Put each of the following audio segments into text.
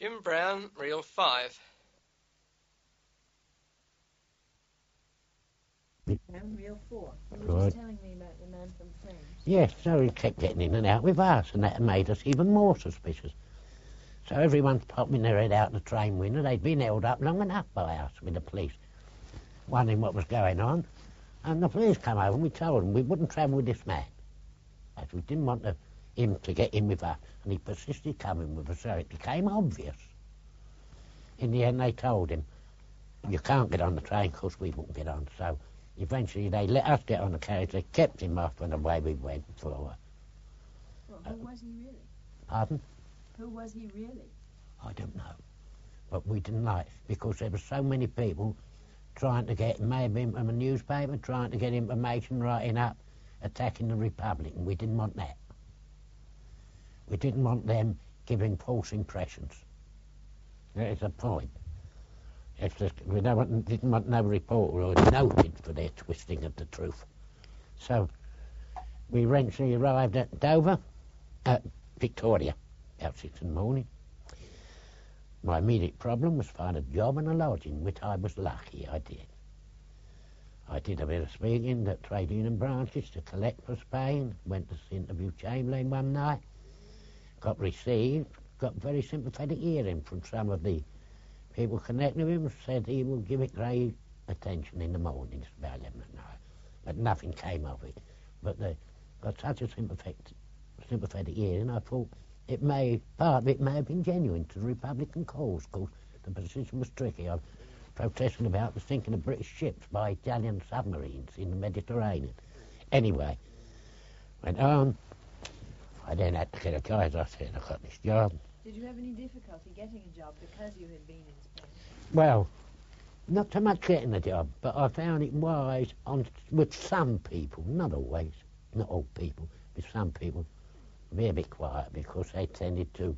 Jim Brown, Reel 5. And Reel 4. You were just telling me about the man from France. Yes, so he kept getting in and out with us, and that made us even more suspicious. So everyone's popping their head out the train window. They'd been held up long enough by us with the police, wondering what was going on. And the police come over and we told them we wouldn't travel with this man, as we didn't want him to get in with us. And he persisted coming with us, so it became obvious. In the end, they told him, you can't get on the train because we won't get on. So eventually they let us get on the carriage. They kept him off, and away we went for Well, who was he really? Pardon? Who was he really? I don't know. But we didn't like it because there were so many people trying to get maybe him from a newspaper, trying to get information, writing up, attacking the Republic, and we didn't want that. We didn't want them giving false impressions. That is the point. It's just, didn't want no reporter or noted for their twisting of the truth. So we eventually arrived at Dover, at Victoria, about 6 in the morning. My immediate problem was find a job and a lodging, which I was lucky I did. I did a bit of speaking at trade union branches to collect for Spain, went to interview Chamberlain one night, got very sympathetic hearing from some of the people connected with him, said he will give it great attention in the mornings, about 11 at night. But nothing came of it. But they got such a sympathetic hearing, I thought part of it may have been genuine to the Republican cause, because the position was tricky. I was protesting about the sinking of British ships by Italian submarines in the Mediterranean. Anyway, went on. I then had to get a job. As I said, I got this job. Did you have any difficulty getting a job because you had been in Spain? Well, not so much getting a job, but I found it wise with some people, not always, not all people, with some people, be a bit quiet because they tended to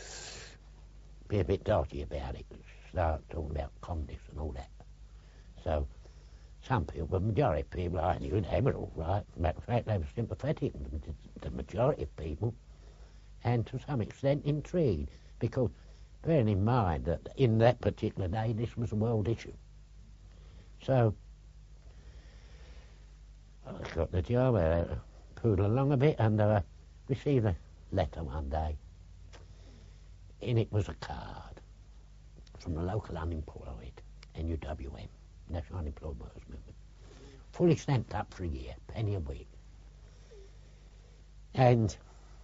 be a bit dodgy about it, start talking about communists and all that. So some people, the majority of people I knew, they were all right. Matter of fact, they were sympathetic, the majority of people, and to some extent intrigued, because bearing in mind that in that particular day this was a world issue. So I got the job, I poodled along a bit, and received a letter one day. In it was a card from the local unemployed, NUWM, National Unemployed Workers Movement, fully stamped up for a year, penny a week. And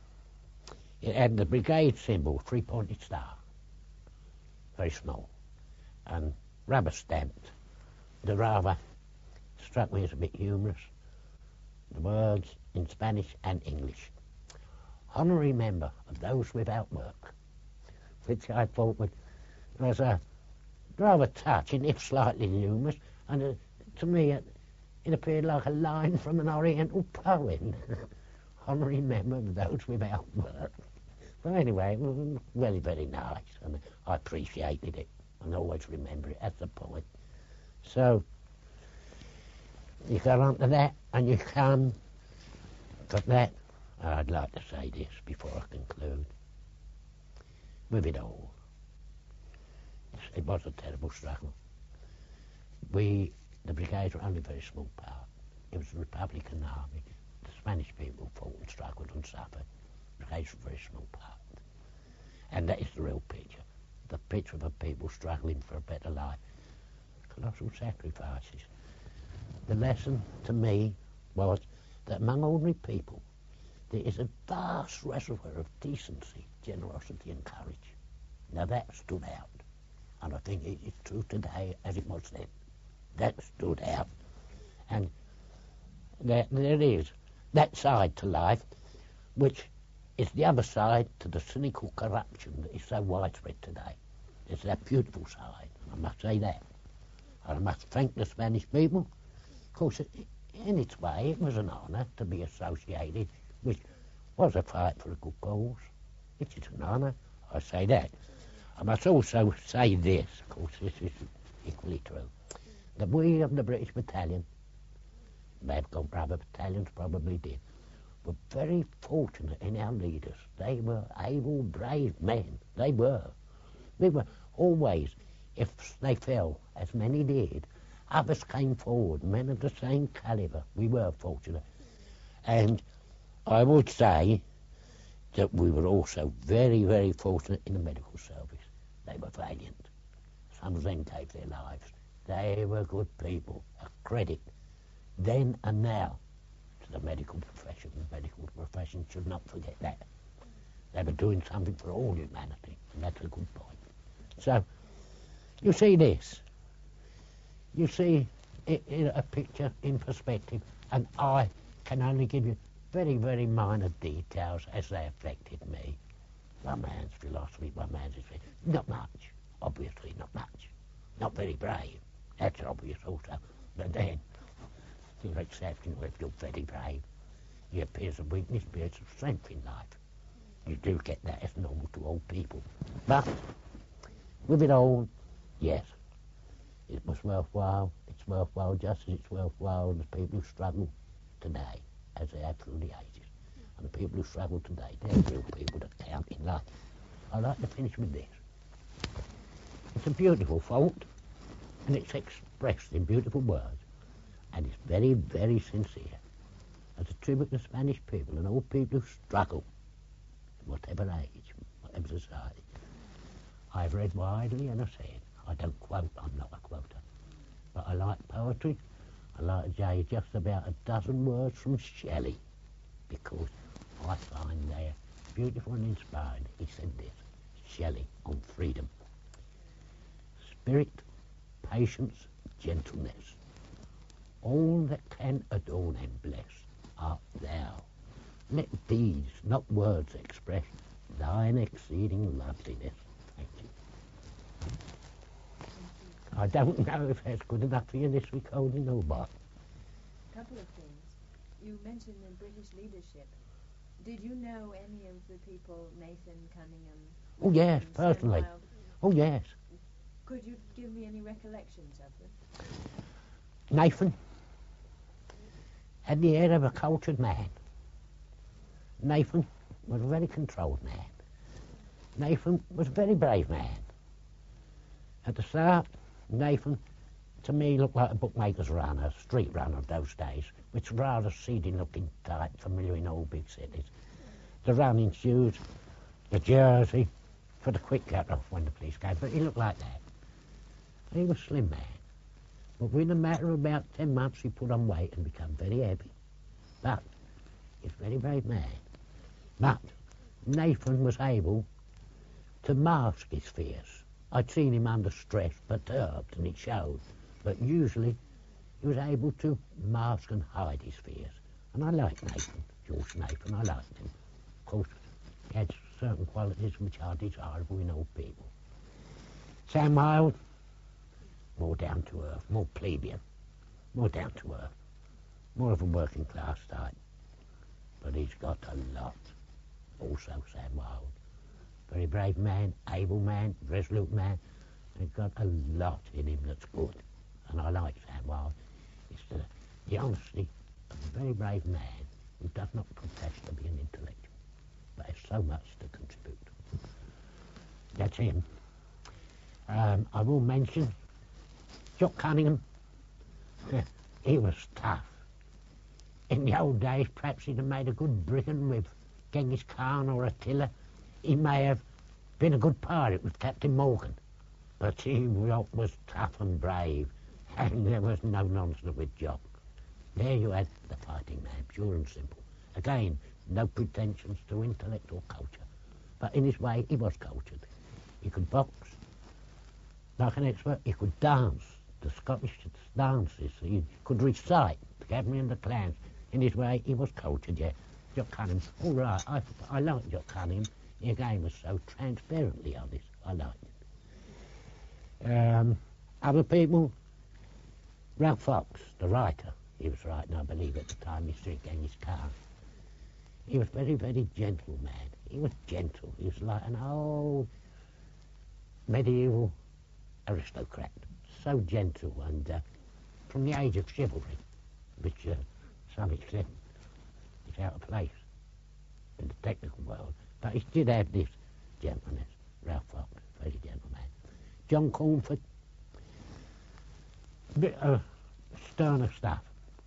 it had the brigade symbol, 3-pointed star, very small, and rubber stamped. The rather struck me as a bit humorous, the words in Spanish and English. Honorary member of those without work, which I thought was a rather touching, if slightly humorous, and to me it appeared like a line from an Oriental poem. Honorary member of those without work. But anyway, it was very, very nice, and I appreciated it, and always remember it. That's the point. So you got on to that, and you got that. I'd like to say this before I conclude. With it all, it was a terrible struggle. The brigades were only a very small part. It was the Republican Army. The Spanish people fought and struggled and suffered. The brigades were a very small part. And that is the real picture. The picture of a people struggling for a better life. Colossal sacrifices. The lesson to me was that among ordinary people, there is a vast reservoir of decency, generosity and courage. Now that stood out, and I think it is true today as it was then. That stood out. And there is that side to life, which is the other side to the cynical corruption that is so widespread today. There's that beautiful side, and I must say that. And I must thank the Spanish people. Of course, in its way, it was an honour to be associated, which was a fight for a good cause. It is an honour, I say that. I must also say this, of course this is equally true, that we of the British Battalion, may have got other battalions, probably did, were very fortunate in our leaders. They were able, brave men, they were. We were always, if they fell, as many did, others came forward, men of the same calibre. We were fortunate. And I would say that we were also very, very fortunate in the medical service. They were valiant. Some of them gave their lives. They were good people. A credit then and now to the medical profession. The medical profession should not forget that. They were doing something for all humanity, and that's a good point. So, you see this. You see it in a picture in perspective, and I can only give you very, very minor details as they affected me. One man's philosophy, one man's experience. Not much, obviously not much. Not very brave, that's obvious also. But then, you're exceptional if you're very brave. It appears of weakness, appears of strength in life. You do get that as normal to all people. But, with it all, yes, it was worthwhile. It's worthwhile just as it's worthwhile the people who struggle today, as they have through the ages. And the people who struggle today, they're real people that count in life. I'd like to finish with this. It's a beautiful fault, and it's expressed in beautiful words, and it's very, very sincere. As a tribute to the Spanish people and all people who struggle, whatever age, whatever society. I've read widely, and I said, I don't quote, I'm not a quoter, but I like poetry. I like to say just about a dozen words from Shelley, because I find they're beautiful and inspiring. He said this, Shelley, on freedom. Spirit, patience, gentleness, all that can adorn and bless art thou. Let deeds, not words, express thine exceeding loveliness. Thank you. I don't know if that's good enough for you this recording or what. A couple of things. You mentioned the British leadership. Did you know any of the people, Nathan Cunningham? Oh yes, and personally. Stonewall? Oh yes. Could you give me any recollections of them? Nathan had the air of a cultured man. Nathan was a very controlled man. Nathan was a very brave man. At the start, Nathan, to me, looked like a bookmaker's runner, a street runner of those days, which was rather seedy-looking type, familiar in all big cities. The running shoes, the jersey, for the quick cut-off when the police came, but he looked like that. He was a slim man. But within a matter of about 10 months, he put on weight and became very heavy. But he's a very brave man. But Nathan was able to mask his fears. I'd seen him under stress, perturbed, and it showed. But usually he was able to mask and hide his fears. And I liked Nathan, George Nathan, I liked him. Of course, he had certain qualities which are desirable in all people. Sam Wilde, more down to earth, more plebeian, more down to earth, more of a working class type. But he's got a lot. Also Sam Wilde. Very brave man, able man, resolute man. He's got a lot in him that's good. And I like Sam Wilde. It's the honesty of a very brave man who does not profess to be an intellectual, but has so much to contribute. That's him. I will mention Jock Cunningham. He was tough. In the old days, perhaps he'd have made a good brigand with Genghis Khan or Attila. He may have been a good pirate with Captain Morgan. But he was tough and brave, and there was no nonsense with Jock. There you had the fighting man, pure and simple. Again, no pretensions to intellect or culture. But in his way, he was cultured. He could box like an expert. He could dance, the Scottish dances. He could recite the Gathering and the Clans. In his way, he was cultured, yeah. Jock Cunningham, all right, I liked Jock Cunningham. He again was so transparently honest. I liked it. Other people, Ralph Fox, the writer. He was writing, I believe, at the time he street Genghis Khan. He was very, very gentle man. He was gentle. He was like an old medieval aristocrat. So gentle, and from the age of chivalry, which to some extent is out of place in the technical world. But he did have this gentleness, Ralph Fox, very gentle man. John Cornford. Bit of sterner stuff.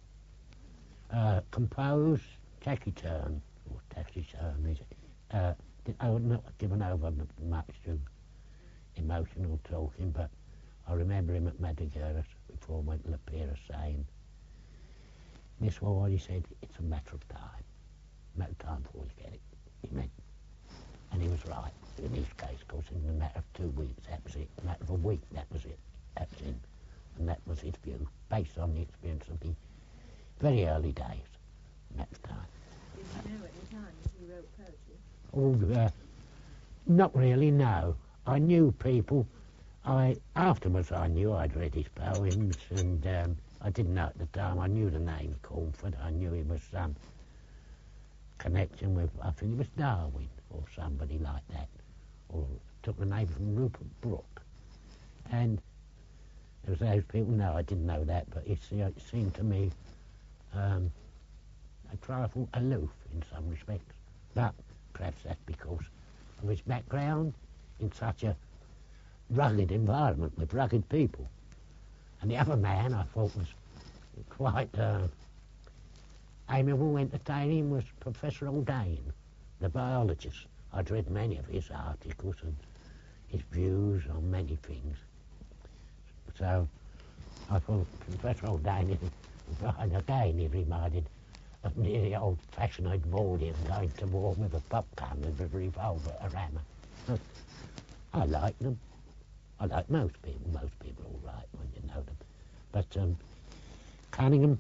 Composed, taciturn, or taciturn is it? I would not given over much to emotional talking, but I remember him at Madrigueras before I went to La Pira saying, Miss Ward, he said, it's a matter of time. A matter of time before you get it, he meant. And he was right. In his case, of course, in a matter of 2 weeks, that was it. A matter of a week, that was it. That was him. And that was his view, based on the experience of the very early days. Matter of time. Did you know at the time that he wrote poetry? Oh, not really, no. I knew people. Afterwards I knew I'd read his poems, and I didn't know at the time. I knew the name Cornford. I knew he was some connection with, I think it was Darwin or somebody like that, or took the name from Rupert Brooke. And there was those people. No, I didn't know that, but it seemed to me a trifle aloof in some respects. But perhaps that's because of his background in such a rugged environment with rugged people. And the other man I thought was quite amiable, entertaining, was Professor Haldane, the biologist. I'd read many of his articles and his views on many things. So I thought Professor Haldane, and again he reminded of the old-fashioned Edwardian going to war with a popgun with a revolver, a rammer. But I like them. I like most people. Most people are all right when you know them. But Cunningham,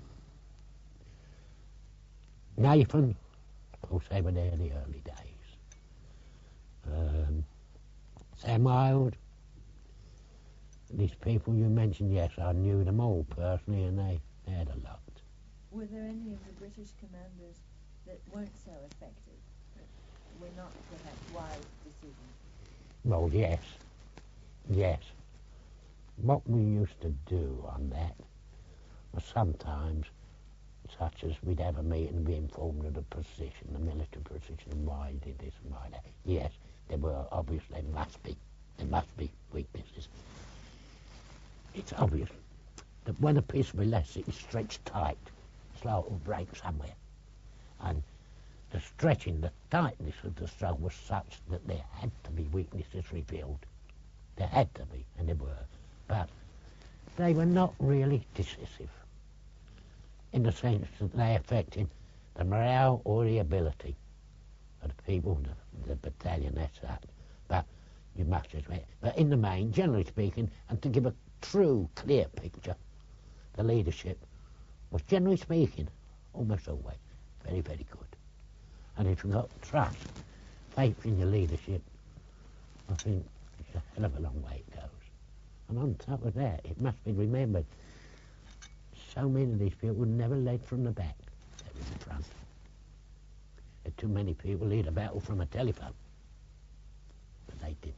Nathan, of course they were there in the early days. Sam Wilde, these people you mentioned, yes, I knew them all personally, and they had a lot. Were there any of the British commanders that weren't so effective, that were not perhaps wise decisions? Well, yes. Yes. What we used to do on that was sometimes, such as we'd have a meeting and be informed of the position, the military position, and why he did this and why that. Yes, there were obvious, there must be weaknesses. It's obvious that when a piece of elastic is stretched tight, it's like it will break somewhere. And the stretching, the tightness of the struggle was such that there had to be weaknesses revealed. There had to be, and there were. But they were not really decisive in the sense that they affected the morale or the ability of the people, the battalion, that's that. But you must admit, but in the main, generally speaking, and to give a true, clear picture, the leadership was, generally speaking, almost always very, very good. And if you've got trust, faith in your leadership, I think it's a hell of a long way it goes. And on top of that, it must be remembered, so many of these people never led from the back, they were in the front. There are too many people lead a battle from a telephone, but they didn't.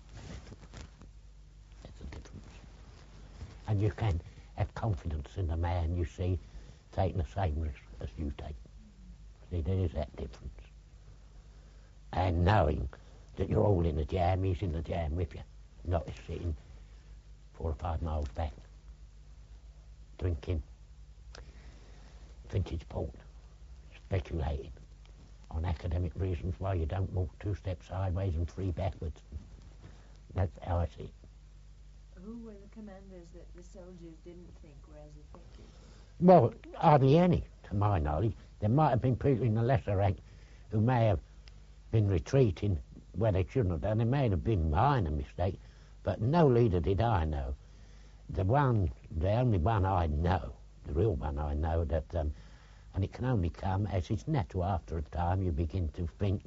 That's the difference. And you can have confidence in the man you see taking the same risk as you take. See, there is that difference. And knowing that you're all in the jam, he's in the jam with you, not sitting 4 or 5 miles back, drinking vintage port, speculating on academic reasons why you don't walk 2 steps sideways and 3 backwards. That's how I see it. Who were the commanders that the soldiers didn't think were as effective? Well, hardly any, to my knowledge. There might have been people in the lesser rank who may have been retreating where they shouldn't have done. It may have been minor mistake, but no leader did I know. The only one I know, the real one I know, that, and it can only come as it's natural after a time you begin to think,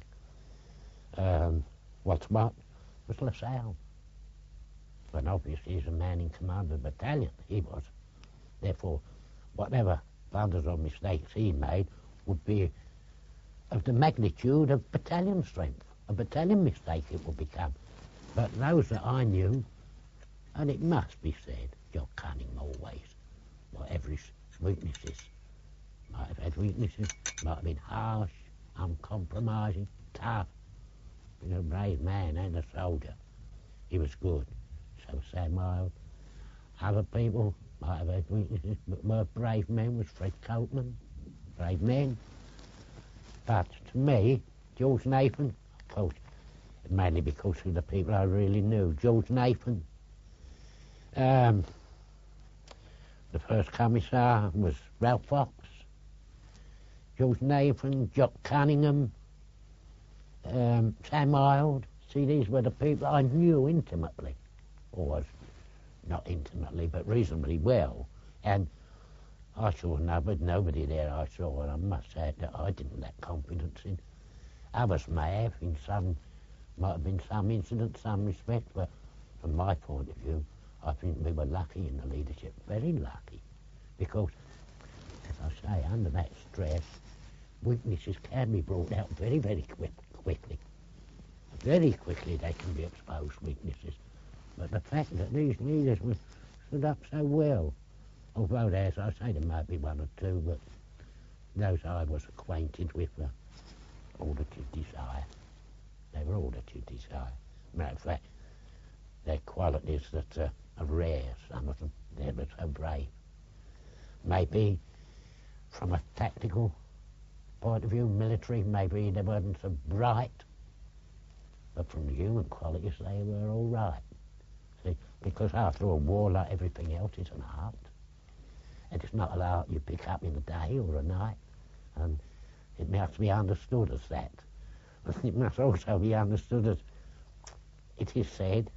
what's what, was LaSalle. When obviously he's a man in command of the battalion, he was. Therefore, whatever blunders or mistakes he made would be of the magnitude of battalion strength. A battalion mistake it would become. But those that I knew, and it must be said, Jock Cunningham always, whatever his weaknesses, might have had weaknesses, might have been harsh, uncompromising, tough, being a brave man and a soldier. He was good, so Sam Wilde. Other people might have had weaknesses, but were brave men was Fred Copeman, brave men. But to me, George Nathan, of course, mainly because of the people I really knew. George Nathan, the first commissar was Ralph Fox. George Nathan, Jock Cunningham, Sam Wilde. See, these were the people I knew intimately, or was not intimately, but reasonably well. And I saw nobody there I saw, and I must say that I didn't lack confidence in. Others may have, might have been some incident, some respect, but from my point of view, I think we were lucky in the leadership, very lucky, because, as I say, under that stress, weaknesses can be brought out very, very quickly. Very quickly they can be exposed, weaknesses. But the fact that these leaders were stood up so well, although, as I say, there might be one or two, but those I was acquainted with were all that you desire. They were all that you desire. Matter of fact, they're qualities that are rare, some of them. They were so brave. Maybe from a tactical point of view, military, maybe they weren't so bright, but from the human qualities, they were all right. See, because after all, war, like everything else, is an art. And it's not an art you pick up in a day or a night, and it must be understood as that. It must also be understood as it is said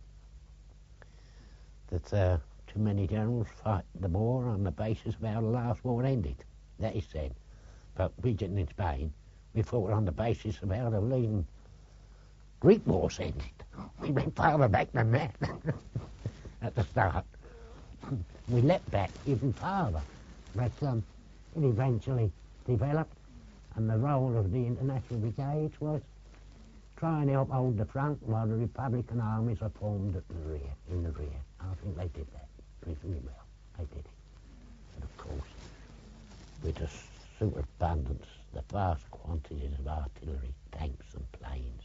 that too many generals fight the war on the basis of how the last war ended. That is said. But we didn't in Spain. We fought on the basis of how the leading Greek wars ended. We went farther back than that at the start. We leapt back even farther. But it eventually developed, and the role of the international brigades was try and help hold the front while the Republican armies are formed at the rear, in the rear. I think they did that reasonably well. They did it. And of course, with the superabundance, the vast quantities of artillery, tanks and planes,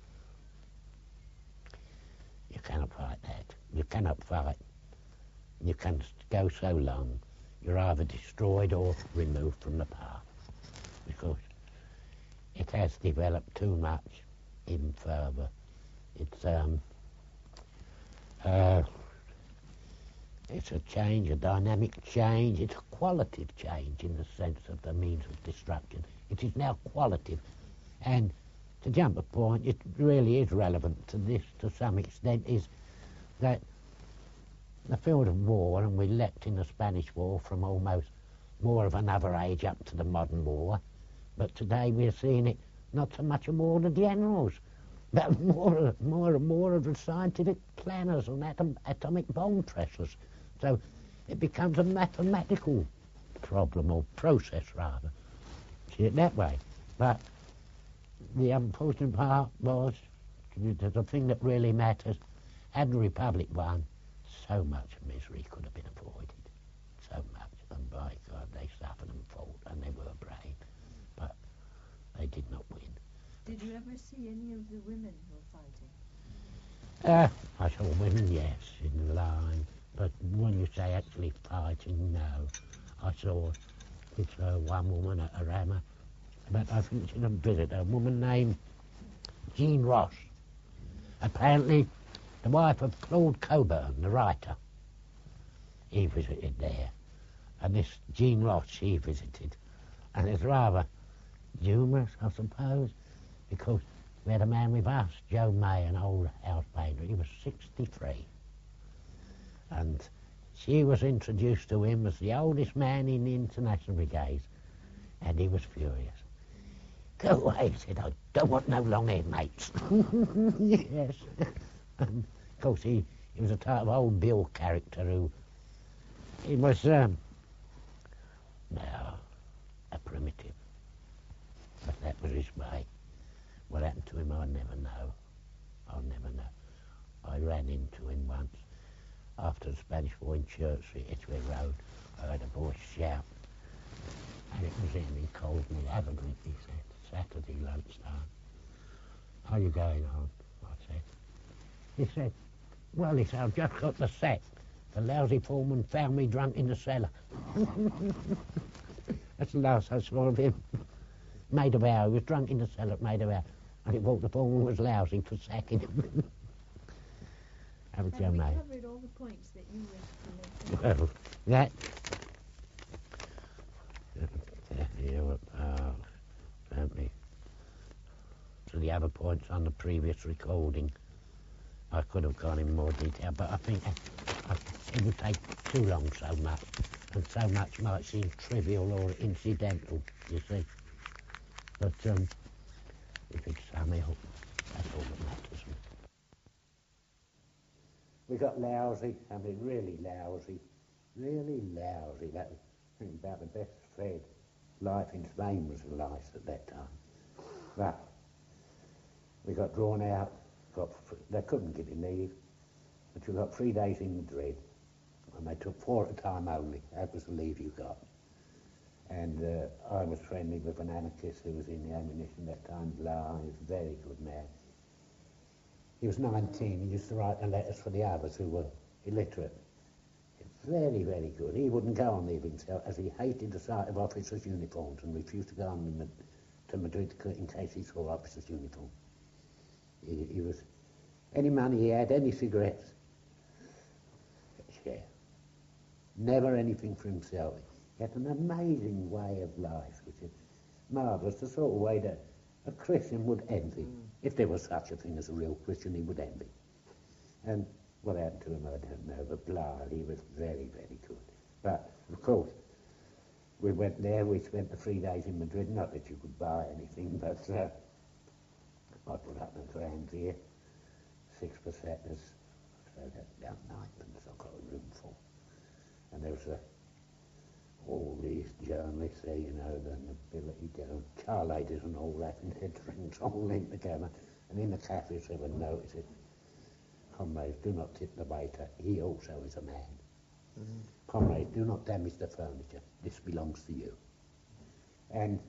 you cannot fight that. You cannot fight. You can go so long, you're either destroyed or removed from the path, because it has developed too much even further. It's a change, a dynamic change. It's a qualitative change in the sense of the means of destruction. It is now qualitative. And to jump a point, it really is relevant to this to some extent, is that the field of war, and we leapt in the Spanish War from almost more of another age up to the modern war, but today we're seeing it not so much a war of the generals, but more of the scientific planners and atomic bomb pressers. So it becomes a mathematical problem, or process rather. See it that way. But the unfortunate part was, the thing that really matters, had the Republic won, so much misery could have been avoided. So much. And by God, they suffered and fought, and they were brave. But they did not win. Did you ever see any of the women who were fighting? I saw women, yes, in the line. But when you say actually fighting, no. I saw one woman at Arama, but I think she's a visitor, a woman named Jean Ross. Apparently the wife of Claude Coburn, the writer. He visited there. And this Jean Ross, she visited. And it's rather humorous, I suppose, because we had a man with us, Joe May, an old house painter. He was 63. And she was introduced to him as the oldest man in the International Brigades. And he was furious. Go away, he said, I don't want no long-haired mates. Yes. And of course, he was a type of old Bill character who, he was, a primitive. But that was his way. What happened to him, I'll never know. I'll never know. I ran into him once after the Spanish War in Church Street, Edgware Road. I heard a voice shout. And it was him. He called me. Have a drink, he said. Saturday lunchtime. How are you going on? I said. He said, Well, he said, I've just got the sack. The lousy foreman found me drunk in the cellar. That's the last I saw of him. Made a vow. He was drunk in the cellar, made a vow. And he thought the foreman was lousy for sacking him. Have a Have go, we mate. covered all the points that you wished to mention? Well, that... To the other points on the previous recording, I could have gone in more detail, but I think it would take too long so much, and so much might seem trivial or incidental, you see. But if it's sum up, that's all that matters. We got lousy, I mean really lousy. That was about the best fed life in Spain was life at that time. But we got drawn out, they couldn't give you leave, but you got 3 days in Madrid, and they took 4 at a time only. That was the leave you got. And I was friendly with an anarchist who was in the ammunition at that time, Blah. He was a very good man. He was 19, he used to write the letters for the others who were illiterate. Very, very good. He wouldn't go on leave himself, as he hated the sight of officers' uniforms and refused to go on to Madrid in case he saw officers' uniforms. He was, any money he had, any cigarettes, share. Never anything for himself. He had an amazing way of life, which is marvellous, the sort of way that a Christian would envy. If there was such a thing as a real Christian, he would envy. And what happened to him, I don't know, but blah, he was very, very good. But, of course, we went there, we spent the 3 days in Madrid, not that you could buy anything, but I put up a grand here, 6%, so that's down 9pence, I've got a room full. And there was all these journalists there, you know, the nobility, car ladies and all that, and their drinks all linked together. And in the cafes there were notices, comrades, do not tip the waiter, he also is a man. Mm-hmm. Comrades, do not damage the furniture, this belongs to you. And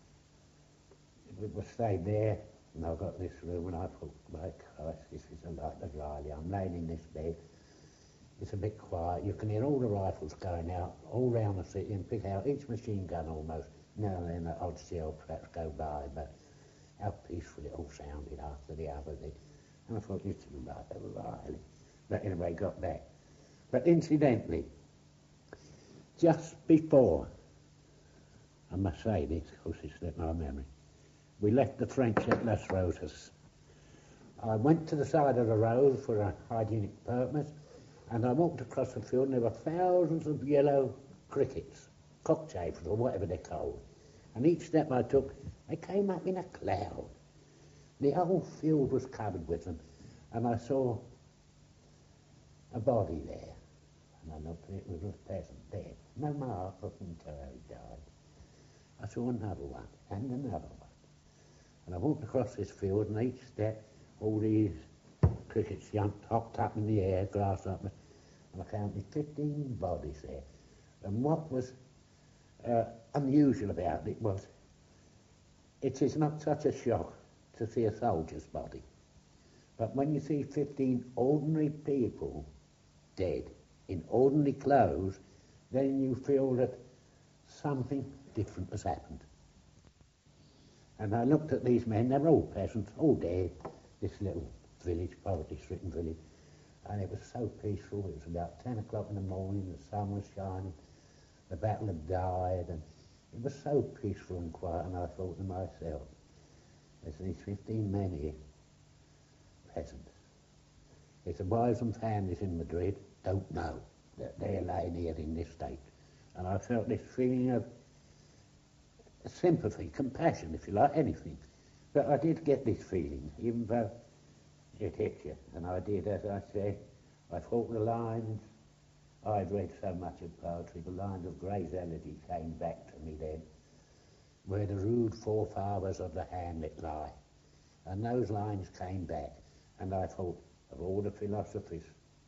we were stayed there, and I got this room, and I thought, my Christ, this is a light of Riley. I'm laying in this bed, it's a bit quiet, you can hear all the rifles going out all round the city and pick out each machine gun almost. Now and then an odd shell perhaps go by, but how peaceful it all sounded after the other thing. And I thought, this is a light of Riley. But anyway, got back. But incidentally, just before, I must say this, because it's slipped my memory, we left the French at Las Rosas. I went to the side of the road for a hygienic purpose, and I walked across the field, and there were thousands of yellow crickets, cockchafers, or whatever they're called. And each step I took, they came up in a cloud. The whole field was covered with them, and I saw a body there. And I looked at it, it was a peasant, dead. No mark, I couldn't tell how he died. I saw another one, and another one. And I walked across this field, and each step, all these crickets hopped up in the air, grasshoppers, and I counted 15 bodies there. And what was unusual about it was, it is not such a shock to see a soldier's body, but when you see 15 ordinary people dead in ordinary clothes, then you feel that something different has happened. And I looked at these men, they were all peasants, all dead, this little village, poverty-stricken village, and it was so peaceful. It was about 10 o'clock in the morning, the sun was shining, the battle had died, and it was so peaceful and quiet, and I thought to myself, there's these 15 men here, peasants. It's the wives and families in Madrid don't know that they're lying here in this state. And I felt this feeling of sympathy, compassion, if you like, anything. But I did get this feeling, even though it hit you. And I did, as I said, I thought the lines, I'd read so much of poetry, the lines of Gray's Elegy came back to me then, where the rude forefathers of the hamlet lie. And those lines came back, and I thought, of all the philosophies,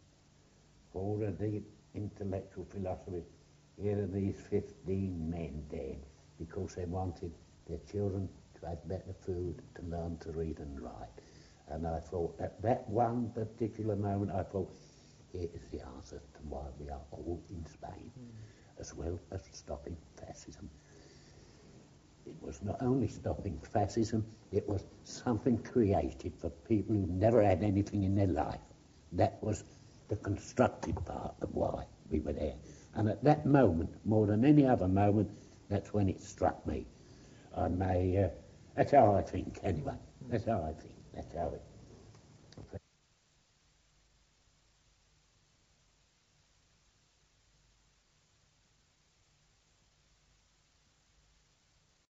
all the deep intellectual philosophies, here are these 15 men dead, because they wanted their children to have better food, to learn to read and write. And I thought, at that one particular moment, I thought, here is the answer to why we are all in Spain, as well as stopping fascism. It was not only stopping fascism, it was something created for people who never had anything in their life. That was the constructive part of why we were there. And at that moment, more than any other moment, that's when it struck me. That's how I think, anyway. That's how I think. That's how it